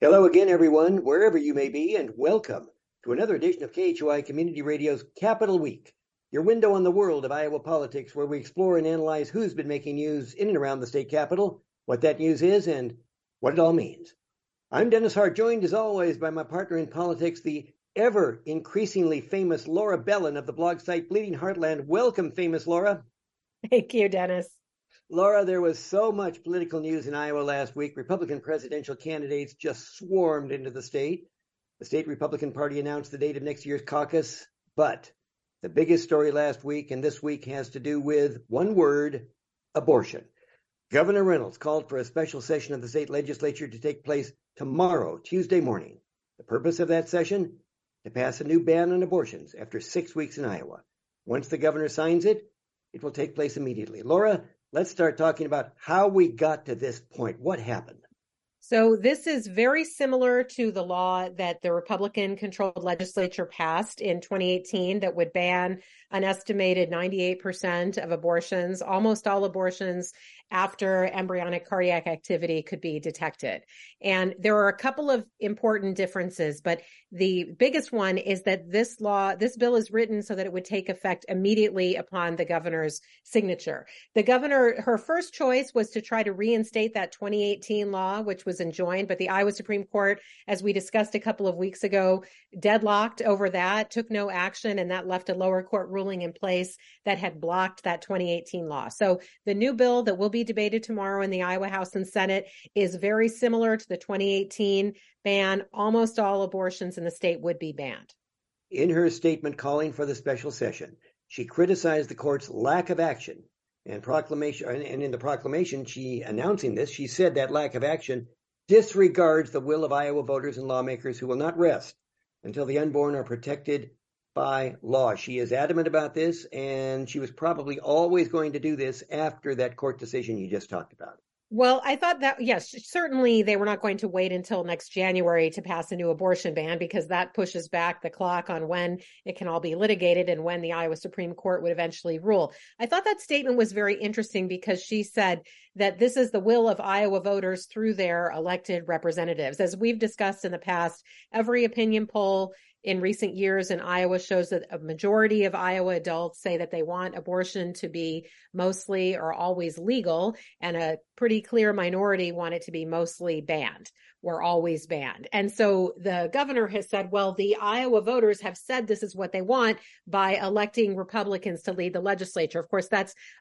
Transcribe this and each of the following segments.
Hello again, everyone, wherever you may be, and welcome to another edition of KHOI Community Radio's Capital Week, your window on the world of Iowa politics, where we explore and analyze who's been making news in and around the state capitol, what that news is, and what it all means. I'm Dennis Hart, joined as always by my partner in politics, the ever increasingly famous Laura Bellin of the blog site Bleeding Heartland. Welcome, famous Laura. Thank you, Dennis. Laura, there was so much political news in Iowa last week. Republican presidential candidates just swarmed into the state. The state Republican Party announced the date of next year's caucus. But the biggest story last week and this week has to do with one word: abortion. Governor Reynolds called for a special session of the state legislature to take place tomorrow, Tuesday morning. The purpose of that session? To pass a new ban on abortions after 6 weeks in Iowa. Once the governor signs it, it will take place immediately. Laura, let's start talking about how we got to this point. What happened? So this is very similar to the law that the Republican-controlled legislature passed in 2018 that would ban an estimated 98% of abortions, almost all abortions, after embryonic cardiac activity could be detected. And there are a couple of important differences, but the biggest one is that this bill is written so that it would take effect immediately upon the governor's signature. The governor, her first choice was to try to reinstate that 2018 law, which was enjoined, but the Iowa Supreme Court, as we discussed a couple of weeks ago, deadlocked over that, took no action, and that left a lower court ruling in place that had blocked that 2018 law. So the new bill that will be debated tomorrow in the Iowa House and Senate is very similar to the 2018 ban. Almost all abortions in the state would be banned. In her statement calling for the special session, she criticized the court's lack of action and in the proclamation she announcing this, she said that lack of action disregards the will of Iowa voters and lawmakers who will not rest until the unborn are protected by law. She is adamant about this, and she was probably always going to do this after that court decision you just talked about. Well, I thought that, yes, certainly they were not going to wait until next January to pass a new abortion ban, because that pushes back the clock on when it can all be litigated and when the Iowa Supreme Court would eventually rule. I thought that statement was very interesting because she said that this is the will of Iowa voters through their elected representatives. As we've discussed in the past, every opinion poll in recent years in Iowa shows that a majority of Iowa adults say that they want abortion to be mostly or always legal, and a pretty clear minority want it to be mostly banned or always banned. And so the governor has said, well, the Iowa voters have said this is what they want by electing Republicans to lead the legislature. Of course,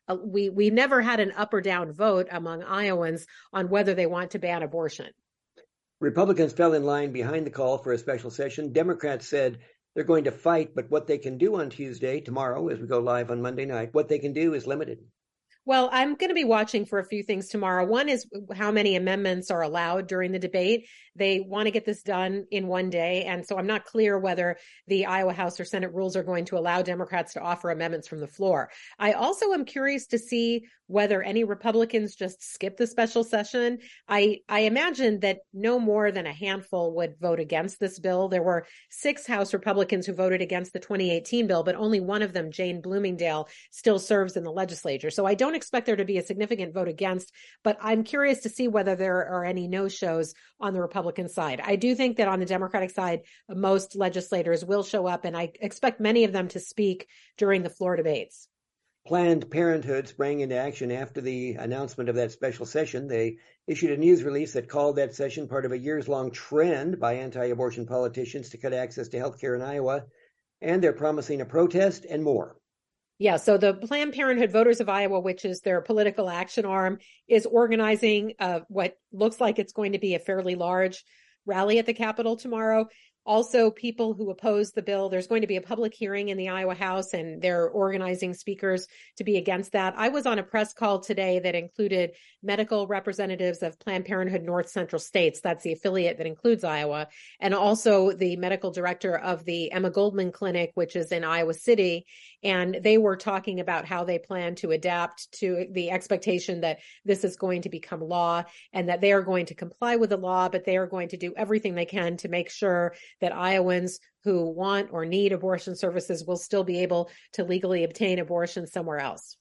we never had an up or down vote among Iowans on whether they want to ban abortion. Republicans fell in line behind the call for a special session. Democrats said they're going to fight, but what they can do on Tuesday, tomorrow, as we go live on Monday night, what they can do is limited. Well, I'm going to be watching for a few things tomorrow. One is how many amendments are allowed during the debate. They want to get this done in one day. And so I'm not clear whether the Iowa House or Senate rules are going to allow Democrats to offer amendments from the floor. I also am curious to see whether any Republicans just skip the special session. I imagine that no more than a handful would vote against this bill. There were 6 House Republicans who voted against the 2018 bill, but only one of them, Jane Bloomingdale, still serves in the legislature. So I don't expect there to be a significant vote against, but I'm curious to see whether there are any no-shows on the Republican side. I do think that on the Democratic side, most legislators will show up, and I expect many of them to speak during the floor debates. Planned Parenthood sprang into action after the announcement of that special session. They issued a news release that called that session part of a years-long trend by anti-abortion politicians to cut access to health care in Iowa, and they're promising a protest and more. Yeah, so the Planned Parenthood Voters of Iowa, which is their political action arm, is organizing what looks like it's going to be a fairly large rally at the Capitol tomorrow. Also, people who oppose the bill, there's going to be a public hearing in the Iowa House, and they're organizing speakers to be against that. I was on a press call today that included medical representatives of Planned Parenthood North Central States. That's the affiliate that includes Iowa, and also the medical director of the Emma Goldman Clinic, which is in Iowa City. And they were talking about how they plan to adapt to the expectation that this is going to become law and that they are going to comply with the law, but they are going to do everything they can to make sure that Iowans who want or need abortion services will still be able to legally obtain abortion somewhere else.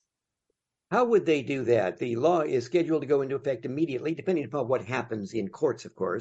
How would they do that? The law is scheduled to go into effect immediately, depending upon what happens in courts, of course.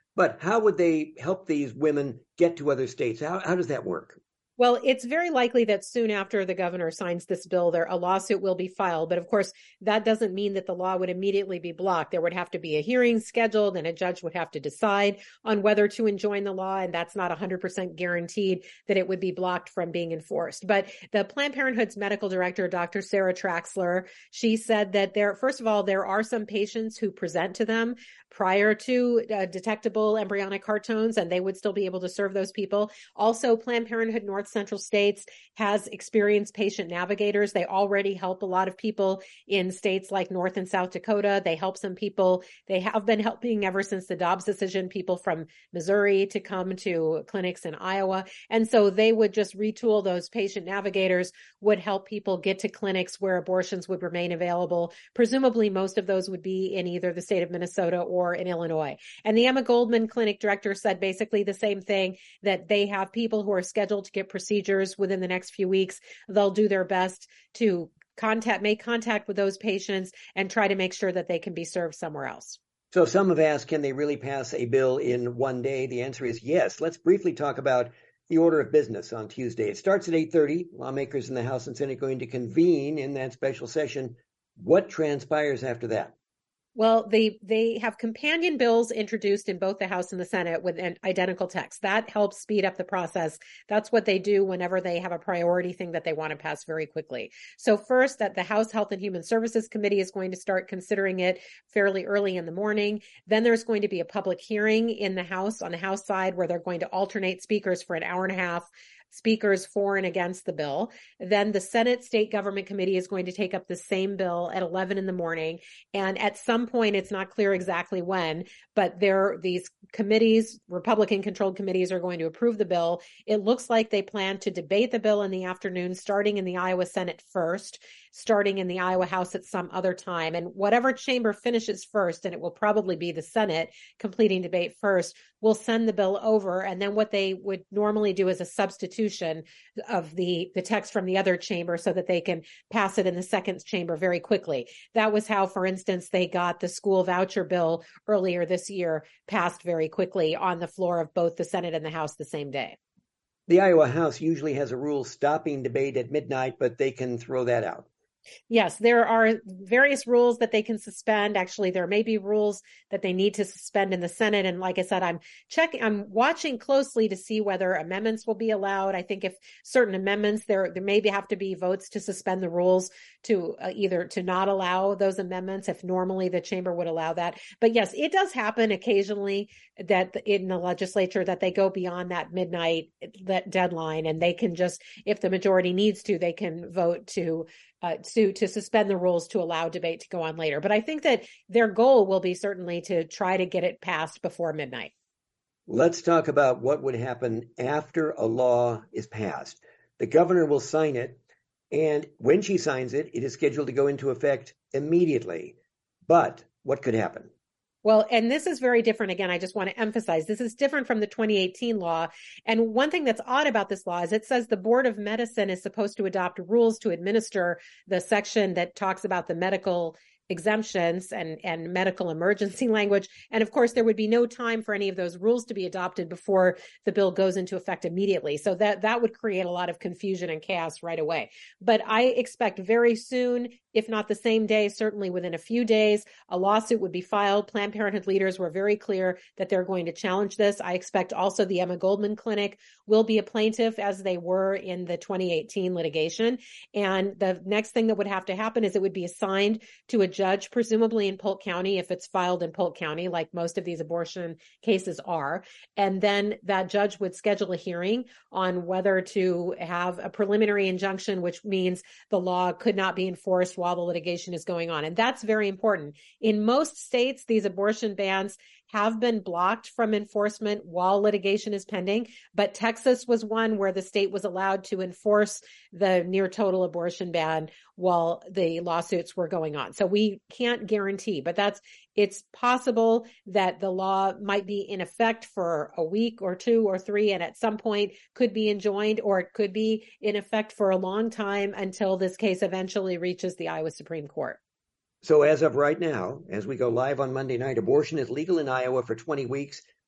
But how would they help these women get to other states? How does that work? Well, it's very likely that soon after the governor signs this bill, a lawsuit will be filed. But of course, that doesn't mean that the law would immediately be blocked. There would have to be a hearing scheduled, and a judge would have to decide on whether to enjoin the law. And that's not 100% guaranteed that it would be blocked from being enforced. But the Planned Parenthood's medical director, Dr. Sarah Traxler, she said that first of all, there are some patients who present to them prior to detectable embryonic heart tones, and they would still be able to serve those people. Also, Planned Parenthood North Central States has experienced patient navigators. They already help a lot of people in states like North and South Dakota. They help some people. They have been helping ever since the Dobbs decision, people from Missouri to come to clinics in Iowa. And so they would just retool those patient navigators, would help people get to clinics where abortions would remain available. Presumably, most of those would be in either the state of Minnesota or in Illinois. And the Emma Goldman clinic director said basically the same thing, that they have people who are scheduled to get procedures within the next few weeks. They'll do their best to make contact with those patients and try to make sure that they can be served somewhere else. So some have asked, can they really pass a bill in one day? The answer is yes. Let's briefly talk about the order of business on Tuesday. It starts at 8:30. Lawmakers in the House and Senate are going to convene in that special session. What transpires after that? Well, they have companion bills introduced in both the House and the Senate with an identical text. That helps speed up the process. That's what they do whenever they have a priority thing that they want to pass very quickly. So first, that the House Health and Human Services Committee is going to start considering it fairly early in the morning. Then there's going to be a public hearing in the House on the House side where they're going to alternate speakers for an hour and a half, speakers for and against the bill. Then the Senate State Government Committee is going to take up the same bill at 11 in the morning. And at some point, it's not clear exactly when, but these committees, Republican-controlled committees, are going to approve the bill. It looks like they plan to debate the bill in the afternoon, starting in the Iowa Senate first, starting in the Iowa House at some other time. And whatever chamber finishes first, and it will probably be the Senate completing debate first, will send the bill over. And then what they would normally do is a substitution of the text from the other chamber so that they can pass it in the second chamber very quickly. That was how, for instance, they got the school voucher bill earlier this year passed very quickly on the floor of both the Senate and the House the same day. The Iowa House usually has a rule stopping debate at midnight, but they can throw that out. Yes, there are various rules that they can suspend. Actually, there may be rules that they need to suspend in the Senate. And like I said, I'm watching closely to see whether amendments will be allowed. I think if certain amendments, there maybe have to be votes to suspend the rules to either to not allow those amendments if normally the chamber would allow that. But yes, it does happen occasionally that in the legislature that they go beyond that midnight deadline, and they can just, if the majority needs to, they can vote to suspend the rules to allow debate to go on later. But I think that their goal will be certainly to try to get it passed before midnight. Let's talk about what would happen after a law is passed. The governor will sign it, and when she signs it, it is scheduled to go into effect immediately. But what could happen? Well, and this is very different. Again, I just want to emphasize this is different from the 2018 law. And one thing that's odd about this law is it says the Board of Medicine is supposed to adopt rules to administer the section that talks about the medical exemptions and medical emergency language. And of course, there would be no time for any of those rules to be adopted before the bill goes into effect immediately. So that would create a lot of confusion and chaos right away. But I expect very soon, if not the same day, certainly within a few days, a lawsuit would be filed. Planned Parenthood leaders were very clear that they're going to challenge this. I expect also the Emma Goldman Clinic will be a plaintiff, as they were in the 2018 litigation. And the next thing that would have to happen is it would be assigned to a judge, presumably in Polk County, if it's filed in Polk County, like most of these abortion cases are. And then that judge would schedule a hearing on whether to have a preliminary injunction, which means the law could not be enforced while the litigation is going on. And that's very important. In most states, these abortion bans have been blocked from enforcement while litigation is pending. But Texas was one where the state was allowed to enforce the near total abortion ban while the lawsuits were going on. So we can't guarantee, but it's possible that the law might be in effect for a week or 2 or 3, and at some point could be enjoined, or it could be in effect for a long time until this case eventually reaches the Iowa Supreme Court. So as of right now, as we go live on Monday night, abortion is legal in Iowa for 20 weeks.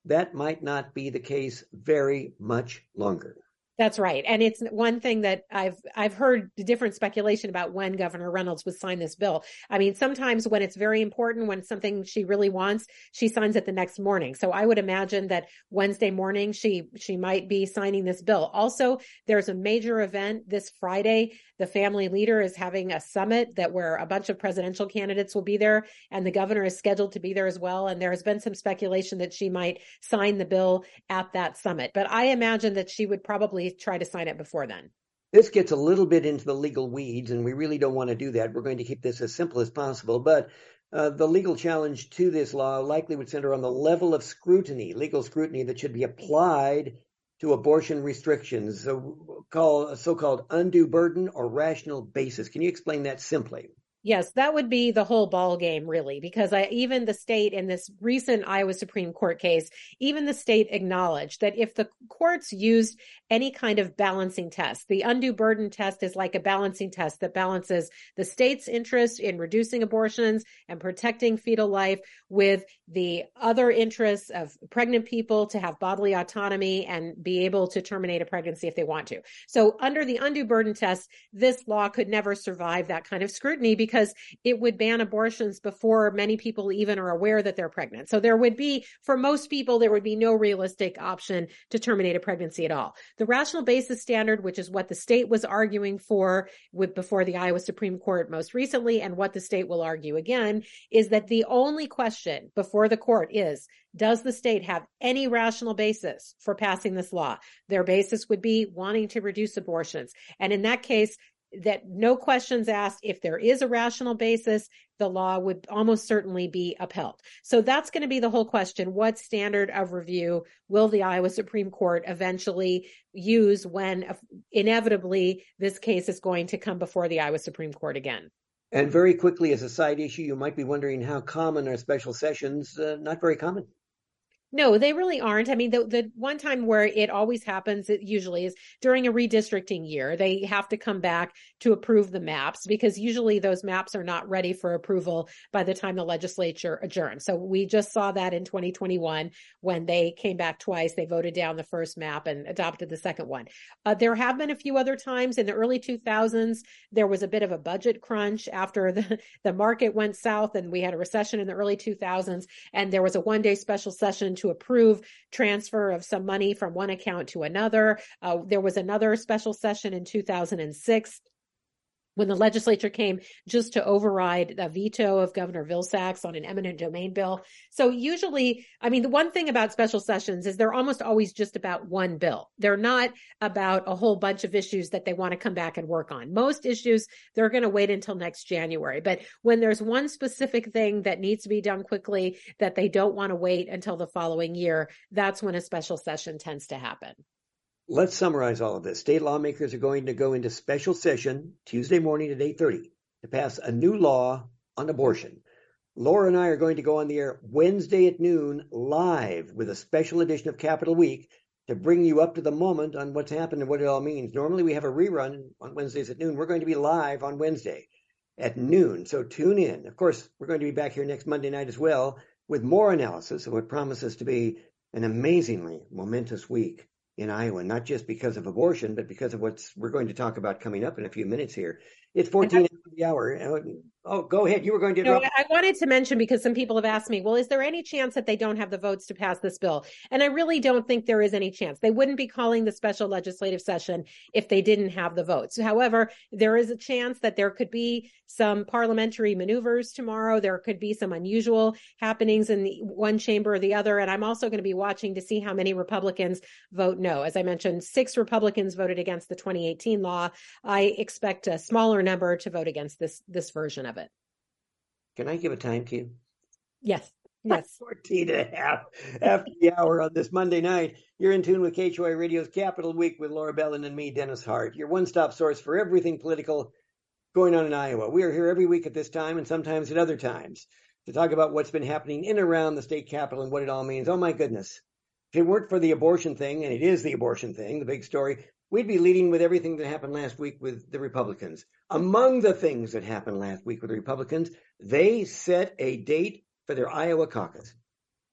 that might not be the case very much longer. That's right. And it's one thing that I've heard different speculation about when Governor Reynolds would sign this bill. I mean, sometimes when it's very important, when it's something she really wants, she signs it the next morning. So I would imagine that Wednesday morning she might be signing this bill. Also, there's a major event this Friday. The family leader is having a summit where a bunch of presidential candidates will be there, and the governor is scheduled to be there as well. And there has been some speculation that she might sign the bill at that summit. But I imagine that she would probably try to sign it before then. This gets a little bit into the legal weeds, and we really don't want to do that. We're going to keep this as simple as possible. But the legal challenge to this law likely would center on the level of scrutiny, legal scrutiny that should be applied to abortion restrictions, so-called undue burden or rational basis. Can you explain that simply? Yes, that would be the whole ball game, really, because even the state in this recent Iowa Supreme Court case, even the state acknowledged that if the courts used any kind of balancing test, the undue burden test is like a balancing test that balances the state's interest in reducing abortions and protecting fetal life with the other interests of pregnant people to have bodily autonomy and be able to terminate a pregnancy if they want to. So under the undue burden test, this law could never survive that kind of scrutiny because it would ban abortions before many people even are aware that they're pregnant. So there would be, for most people, there would be no realistic option to terminate a pregnancy at all. The rational basis standard, which is what the state was arguing for before the Iowa Supreme Court most recently, and what the state will argue again, is that the only question before the court is, does the state have any rational basis for passing this law? Their basis would be wanting to reduce abortions. And in that case, that no questions asked, if there is a rational basis, the law would almost certainly be upheld. So that's going to be the whole question. What standard of review will the Iowa Supreme Court eventually use when inevitably this case is going to come before the Iowa Supreme Court again? And very quickly, as a side issue, you might be wondering how common are special sessions? Not very common. No, they really aren't. I mean, the one time where it always happens, it usually is during a redistricting year. They have to come back to approve the maps because usually those maps are not ready for approval by the time the legislature adjourns. So we just saw that in 2021 when they came back twice. They voted down the first map and adopted the second one. There have been a few other times in the early 2000s. There was a bit of a budget crunch after the market went south and we had a recession in the early 2000s. And there was a one-day special session to approve transfer of some money from one account to another. There was another special session in 2006 when the legislature came just to override the veto of Governor Vilsack's on an eminent domain bill. So usually, I mean, the one thing about special sessions is they're almost always just about one bill. They're not about a whole bunch of issues that they want to come back and work on. Most issues, they're going to wait until next January. But when there's one specific thing that needs to be done quickly that they don't want to wait until the following year, that's when a special session tends to happen. Let's summarize all of this. State lawmakers are going to go into special session Tuesday morning at 8:30 to pass a new law on abortion. Laura and I are going to go on the air Wednesday at noon live with a special edition of Capitol Week to bring you up to the moment on what's happened and what it all means. Normally we have a rerun on Wednesdays at noon. We're going to be live on Wednesday at noon, so tune in. Of course, we're going to be back here next Monday night as well with more analysis of what promises to be an amazingly momentous week in Iowa, not just because of abortion, but because of what we're going to talk about coming up in a few minutes here. It's 14 after the hour. Oh, go ahead. You were going to interrupt. No, I wanted to mention, because some people have asked me, well, is there any chance that they don't have the votes to pass this bill? And I really don't think there is any chance. They wouldn't be calling the special legislative session if they didn't have the votes. However, there is a chance that there could be some parliamentary maneuvers tomorrow. There could be some unusual happenings in the one chamber or the other. And I'm also going to be watching to see how many Republicans vote no. As I mentioned, 6 Republicans voted against the 2018 law. I expect a smaller number to vote against this version of it. Can I give a time cue? Yes. 14 and a half after the hour on this Monday night. You're in tune with KHOI Radio's Capitol Week with Laura Bellin and me, Dennis Hart, your one-stop source for everything political going on in Iowa. We are here every week at this time and sometimes at other times to talk about what's been happening in and around the state capitol and what it all means. Oh, my goodness. If it weren't for the abortion thing, and it is the abortion thing, the big story, we'd be leading with everything that happened last week with the Republicans. Among the things that happened last week with the Republicans, they set a date for their Iowa caucus.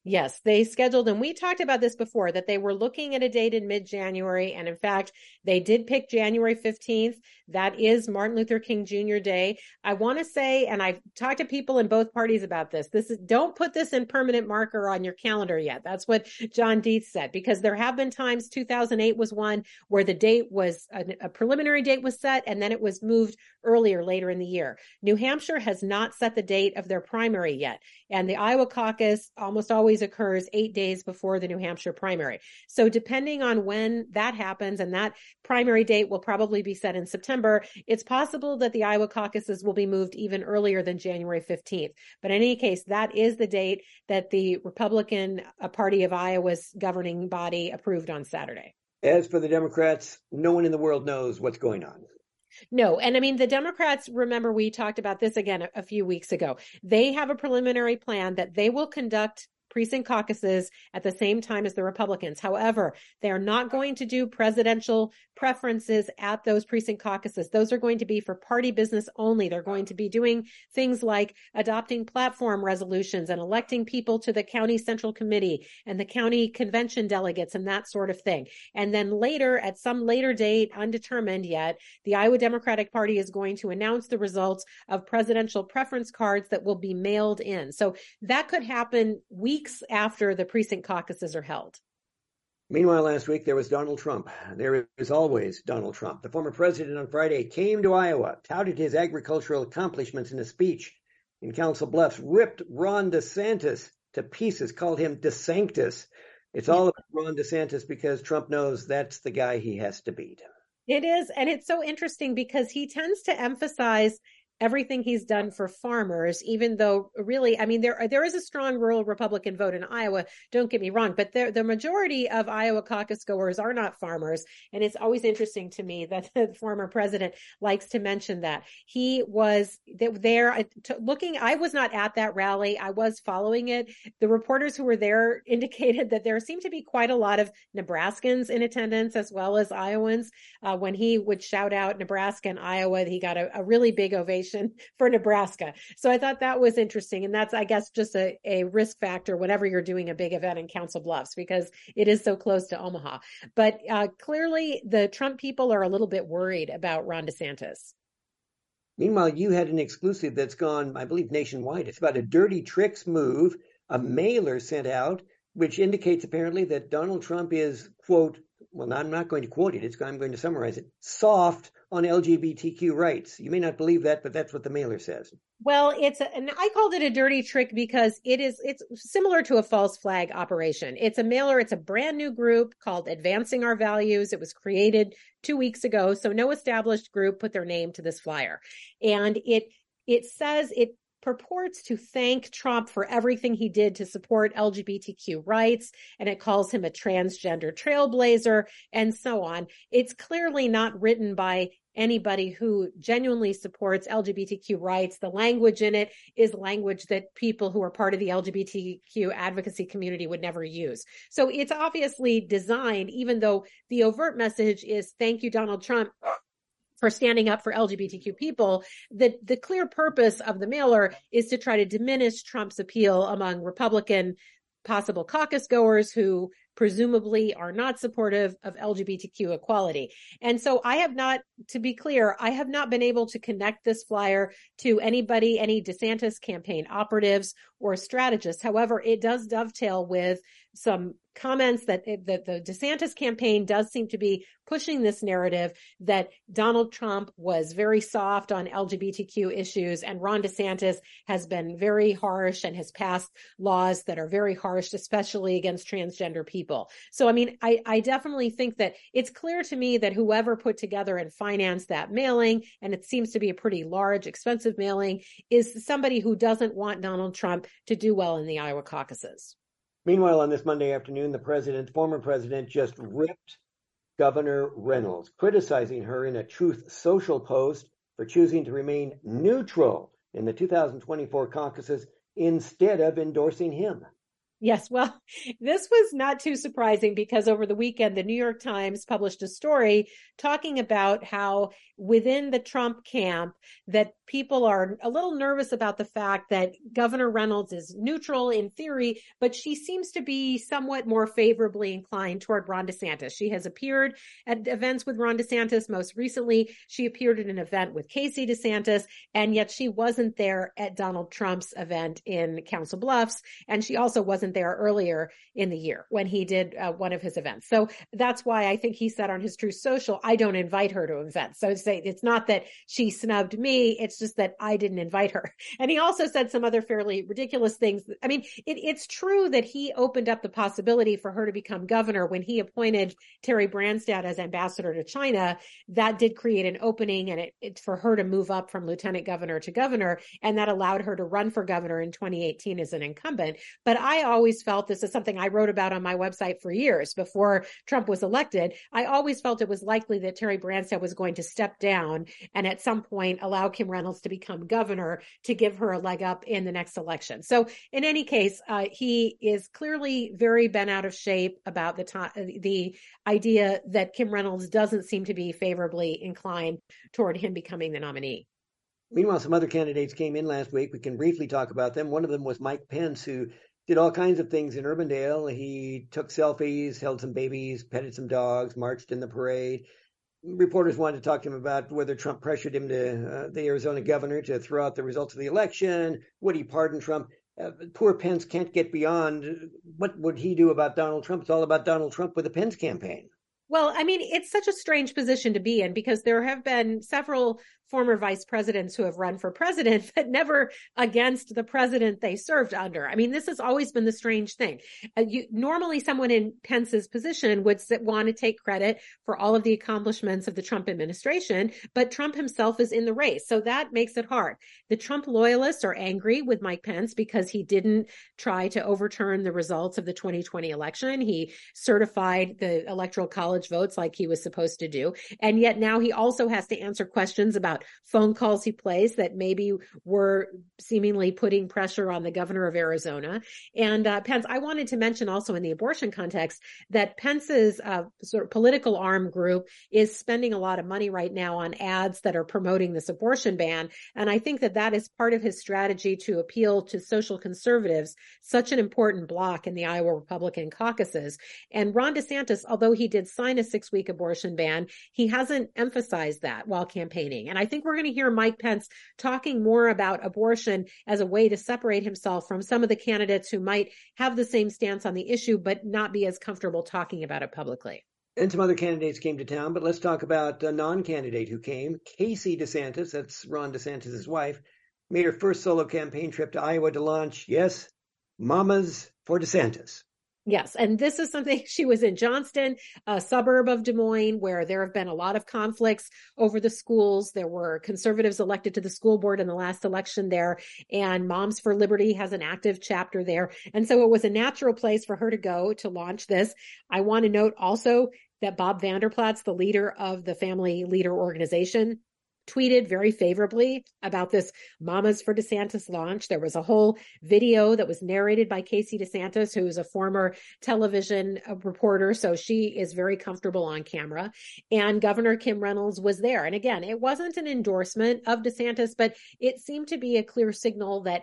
Yes, they scheduled, and we talked about this before, that they were looking at a date in mid-January. And in fact, they did pick January 15th. That is Martin Luther King Jr. Day. I want to say, and I've talked to people in both parties about this, don't put this in permanent marker on your calendar yet. That's what John Deeth said, because there have been times, 2008 was one where the date was, a preliminary date was set, and then it was moved later in the year. New Hampshire has not set the date of their primary yet. And the Iowa caucus almost always occurs 8 days before the New Hampshire primary. So depending on when that happens, and that primary date will probably be set in September, it's possible that the Iowa caucuses will be moved even earlier than January 15th. But in any case, that is the date that the Republican Party of Iowa's governing body approved on Saturday. As for the Democrats, no one in the world knows what's going on. No. And I mean, the Democrats, remember, we talked about this again a few weeks ago. They have a preliminary plan that they will conduct precinct caucuses at the same time as the Republicans. However, they are not going to do presidential preferences at those precinct caucuses. Those are going to be for party business only. They're going to be doing things like adopting platform resolutions and electing people to the county central committee and the county convention delegates and that sort of thing. And then later, at some later date, undetermined yet, the Iowa Democratic Party is going to announce the results of presidential preference cards that will be mailed in. So that could happen weeks after the precinct caucuses are held. Meanwhile, last week, there was Donald Trump. There is always Donald Trump. The former president on Friday came to Iowa, touted his agricultural accomplishments in a speech in Council Bluffs, ripped Ron DeSantis to pieces, called him DeSanctus. It's all about Ron DeSantis because Trump knows that's the guy he has to beat. It is. And it's so interesting because he tends to emphasize everything he's done for farmers, even though really, I mean, there is a strong rural Republican vote in Iowa, don't get me wrong, but the majority of Iowa caucus goers are not farmers. And it's always interesting to me that the former president likes to mention that. He was there looking, I was not at that rally. I was following it. The reporters who were there indicated that there seemed to be quite a lot of Nebraskans in attendance as well as Iowans. When he would shout out Nebraska and Iowa, he got a really big ovation for Nebraska. So I thought that was interesting. And that's, I guess, just a risk factor whenever you're doing a big event in Council Bluffs, because it is so close to Omaha. But clearly the Trump people are a little bit worried about Ron DeSantis. Meanwhile, you had an exclusive that's gone, I believe, nationwide. It's about a dirty tricks move, a mailer sent out, which indicates apparently that Donald Trump is, quote, well, I'm not going to quote it. I'm going to summarize it. Soft on LGBTQ rights. You may not believe that, but that's what the mailer says. Well, and I called it a dirty trick because it's similar to a false flag operation. It's a mailer. It's a brand new group called Advancing Our Values. It was created 2 weeks ago. So no established group put their name to this flyer. And it says it purports to thank Trump for everything he did to support LGBTQ rights, and it calls him a transgender trailblazer and so on. It's clearly not written by anybody who genuinely supports LGBTQ rights. The language in it is language that people who are part of the LGBTQ advocacy community would never use. So it's obviously designed, even though the overt message is thank you, Donald Trump, for standing up for LGBTQ people, the clear purpose of the mailer is to try to diminish Trump's appeal among Republican possible caucus goers who presumably are not supportive of LGBTQ equality. And so to be clear, I have not been able to connect this flyer to any DeSantis campaign operatives or strategists. However, it does dovetail with some comments that the DeSantis campaign does seem to be pushing this narrative that Donald Trump was very soft on LGBTQ issues, and Ron DeSantis has been very harsh and has passed laws that are very harsh, especially against transgender people. So, I mean, I definitely think that it's clear to me that whoever put together and financed that mailing, and it seems to be a pretty large, expensive mailing, is somebody who doesn't want Donald Trump to do well in the Iowa caucuses. Meanwhile, on this Monday afternoon, the former president, just ripped Governor Reynolds, criticizing her in a Truth Social post for choosing to remain neutral in the 2024 caucuses instead of endorsing him. Yes, well, this was not too surprising because over the weekend, the New York Times published a story talking about how within the Trump camp that people are a little nervous about the fact that Governor Reynolds is neutral in theory, but she seems to be somewhat more favorably inclined toward Ron DeSantis. She has appeared at events with Ron DeSantis. Most recently, she appeared at an event with Casey DeSantis, and yet she wasn't there at Donald Trump's event in Council Bluffs. And she also wasn't there earlier in the year when he did one of his events. So that's why I think he said on his Truth Social, I don't invite her to events. So it's not that she snubbed me. It's just that I didn't invite her. And he also said some other fairly ridiculous things. I mean, it's true that he opened up the possibility for her to become governor when he appointed Terry Branstad as ambassador to China. That did create an opening, and it's for her to move up from lieutenant governor to governor. And that allowed her to run for governor in 2018 as an incumbent. But I always felt, this is something I wrote about on my website for years before Trump was elected, I always felt it was likely that Terry Branstad was going to step down and at some point allow Kim Reynolds to become governor to give her a leg up in the next election. So in any case, he is clearly very bent out of shape about the idea that Kim Reynolds doesn't seem to be favorably inclined toward him becoming the nominee. Meanwhile, some other candidates came in last week. We can briefly talk about them. One of them was Mike Pence, who did all kinds of things in Urbandale. He took selfies, held some babies, petted some dogs, marched in the parade. Reporters wanted to talk to him about whether Trump pressured him to the Arizona governor to throw out the results of the election. Would he pardon Trump? Poor Pence can't get beyond what would he do about Donald Trump. It's all about Donald Trump with the Pence campaign. Well, I mean, it's such a strange position to be in because there have been several former vice presidents who have run for president, but never against the president they served under. I mean, this has always been the strange thing. Normally, someone in Pence's position would want to take credit for all of the accomplishments of the Trump administration, but Trump himself is in the race. So that makes it hard. The Trump loyalists are angry with Mike Pence because he didn't try to overturn the results of the 2020 election. He certified the Electoral College votes like he was supposed to do. And yet now he also has to answer questions about phone calls he placed that maybe were seemingly putting pressure on the governor of Arizona. And Pence, I wanted to mention also in the abortion context that Pence's sort of political arm group is spending a lot of money right now on ads that are promoting this abortion ban. And I think that that is part of his strategy to appeal to social conservatives, such an important bloc in the Iowa Republican caucuses. And Ron DeSantis, although he did sign a 6-week abortion ban, he hasn't emphasized that while campaigning. And I think we're going to hear Mike Pence talking more about abortion as a way to separate himself from some of the candidates who might have the same stance on the issue, but not be as comfortable talking about it publicly. And some other candidates came to town, but let's talk about a non-candidate who came. Casey DeSantis, that's Ron DeSantis' wife, made her first solo campaign trip to Iowa to launch, yes, Mamas for DeSantis. Yes. And this is something, she was in Johnston, a suburb of Des Moines, where there have been a lot of conflicts over the schools. There were conservatives elected to the school board in the last election there, and Moms for Liberty has an active chapter there. And so it was a natural place for her to go to launch this. I want to note also that Bob Vander Plaats, the leader of the Family Leader Organization, tweeted very favorably about this Mamas for DeSantis launch. There was a whole video that was narrated by Casey DeSantis, who is a former television reporter. So she is very comfortable on camera. And Governor Kim Reynolds was there. And again, it wasn't an endorsement of DeSantis, but it seemed to be a clear signal that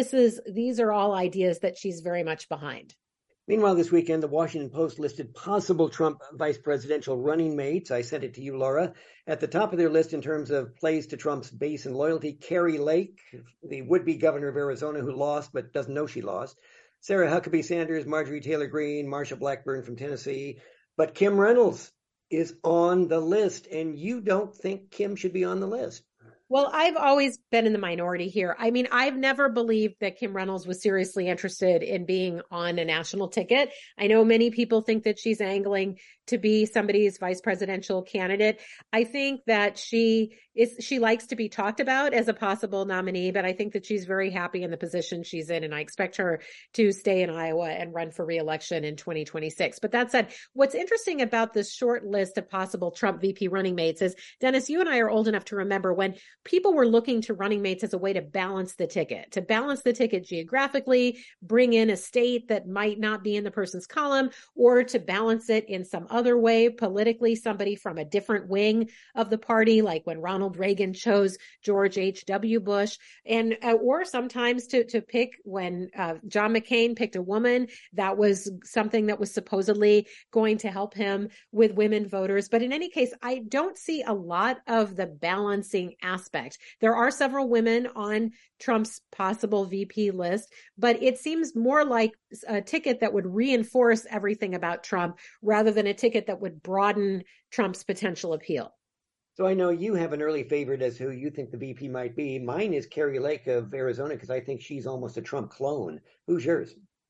these are all ideas that she's very much behind. Meanwhile, this weekend, the Washington Post listed possible Trump vice presidential running mates. I sent it to you, Laura. At the top of their list in terms of plays to Trump's base and loyalty, Kari Lake, the would-be governor of Arizona who lost but doesn't know she lost, Sarah Huckabee Sanders, Marjorie Taylor Greene, Marsha Blackburn from Tennessee. But Kim Reynolds is on the list, and you don't think Kim should be on the list. Well, I've always been in the minority here. I mean, I've never believed that Kim Reynolds was seriously interested in being on a national ticket. I know many people think that she's angling to be somebody's vice presidential candidate. I think that she likes to be talked about as a possible nominee, but I think that she's very happy in the position she's in, and I expect her to stay in Iowa and run for re-election in 2026. But that said, what's interesting about this short list of possible Trump VP running mates is, Dennis, you and I are old enough to remember when people were looking to running mates as a way to balance the ticket geographically, bring in a state that might not be in the person's column, or to balance it in some other way politically, somebody from a different wing of the party, like when Ronald Reagan chose George H.W. Bush, and or sometimes to pick when John McCain picked a woman, that was something that was supposedly going to help him with women voters. But in any case, I don't see a lot of the balancing aspect. There are several women on Trump's possible VP list, but it seems more like a ticket that would reinforce everything about Trump rather than a ticket that would broaden Trump's potential appeal. So I know you have an early favorite as who you think the VP might be. Mine is Kari Lake of Arizona because I think she's almost a Trump clone. Who's yours?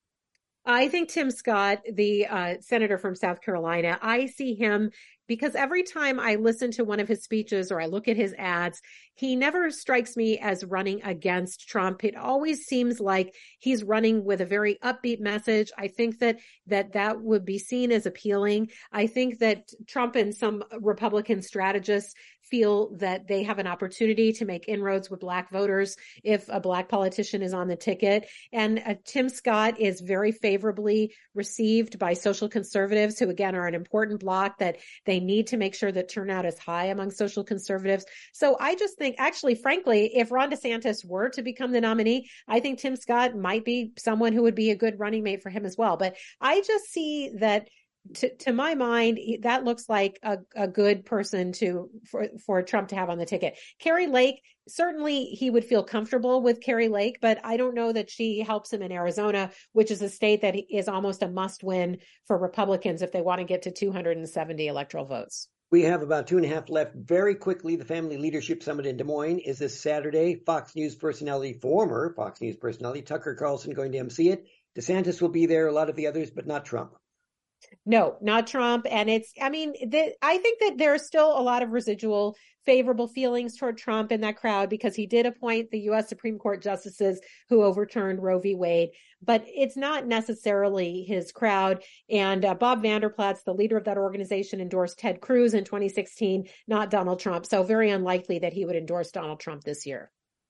I think Tim Scott, the senator from South Carolina, I see him because every time I listen to one of his speeches or I look at his ads, he never strikes me as running against Trump. It always seems like he's running with a very upbeat message. I think that would be seen as appealing. I think that Trump and some Republican strategists feel that they have an opportunity to make inroads with Black voters if a Black politician is on the ticket. And Tim Scott is very favorably received by social conservatives, who again are an important bloc that they need to make sure that turnout is high among social conservatives. So I just think, actually, frankly, if Ron DeSantis were to become the nominee, I think Tim Scott might be someone who would be a good running mate for him as well. But I just see that to my mind, that looks like a good person for Trump to have on the ticket. Kari Lake, certainly he would feel comfortable with Kari Lake, but I don't know that she helps him in Arizona, which is a state that is almost a must win for Republicans if they want to get to 270 electoral votes. We have about 2.5 left. Very quickly, the Family Leadership Summit in Des Moines is this Saturday. Former Fox News personality Tucker Carlson going to MC it. DeSantis will be there, a lot of the others, but not Trump. No, not Trump. And I think that there's still a lot of residual favorable feelings toward Trump in that crowd because he did appoint the U.S. Supreme Court justices who overturned Roe v. Wade, but it's not necessarily his crowd. And Bob Vander Plaats, the leader of that organization, endorsed Ted Cruz in 2016, not Donald Trump. So very unlikely that he would endorse Donald Trump this year.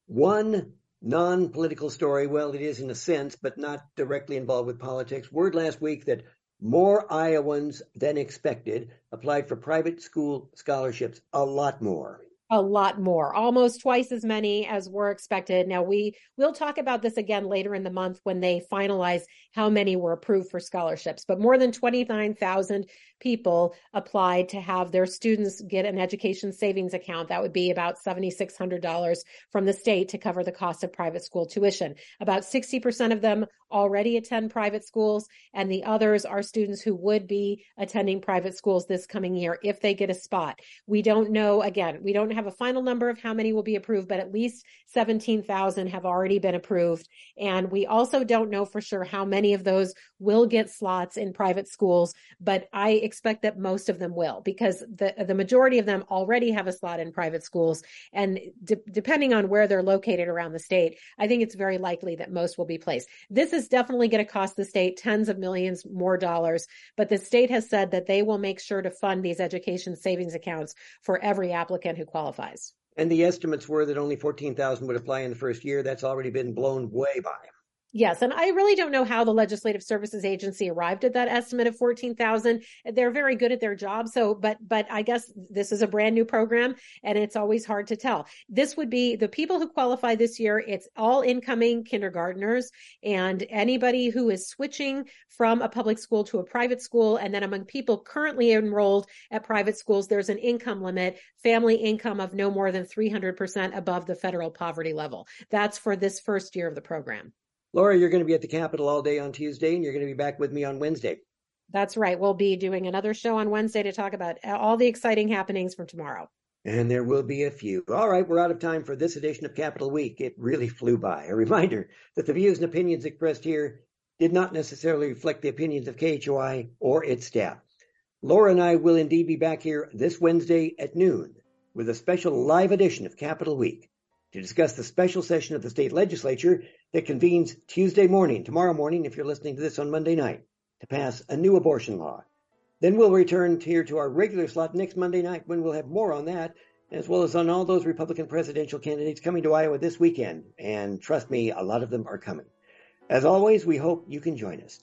One non-political story, well, it is in a sense, but not directly involved with politics. Word last week that more Iowans than expected applied for private school scholarships, a lot more. A lot more, almost twice as many as were expected. Now, we'll talk about this again later in the month when they finalize how many were approved for scholarships, but more than 29,000 people applied to have their students get an education savings account. That would be about $7,600 from the state to cover the cost of private school tuition. About 60% of them already attend private schools, and the others are students who would be attending private schools this coming year if they get a spot. We don't know, again, we don't have a final number of how many will be approved, but at least 17,000 have already been approved. And we also don't know for sure how many of those will get slots in private schools, but I expect that most of them will, because the majority of them already have a slot in private schools. And depending on where they're located around the state, I think it's very likely that most will be placed. This is definitely going to cost the state tens of millions more dollars, but the state has said that they will make sure to fund these education savings accounts for every applicant who qualifies. And the estimates were that only 14,000 would apply in the first year. That's already been blown way by. Yes, and I really don't know how the Legislative Services Agency arrived at that estimate of 14,000. They're very good at their job. So, but I guess this is a brand new program, and it's always hard to tell. This would be the people who qualify this year. It's all incoming kindergartners and anybody who is switching from a public school to a private school. And then among people currently enrolled at private schools, there's an income limit, family income of no more than 300% above the federal poverty level. That's for this first year of the program. Laura, you're going to be at the Capitol all day on Tuesday, and you're going to be back with me on Wednesday. That's right. We'll be doing another show on Wednesday to talk about all the exciting happenings from tomorrow. And there will be a few. All right, we're out of time for this edition of Capitol Week. It really flew by. A reminder that the views and opinions expressed here did not necessarily reflect the opinions of KHOI or its staff. Laura and I will indeed be back here this Wednesday at noon with a special live edition of Capitol Week to discuss the special session of the state legislature that convenes tomorrow morning, if you're listening to this on Monday night, to pass a new abortion law. Then we'll return here to our regular slot next Monday night when we'll have more on that, as well as on all those Republican presidential candidates coming to Iowa this weekend. And trust me, a lot of them are coming. As always, we hope you can join us.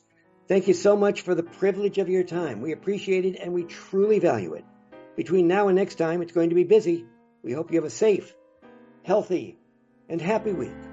Thank you so much for the privilege of your time. We appreciate it and we truly value it. Between now and next time, it's going to be busy. We hope you have a safe, healthy, and happy week.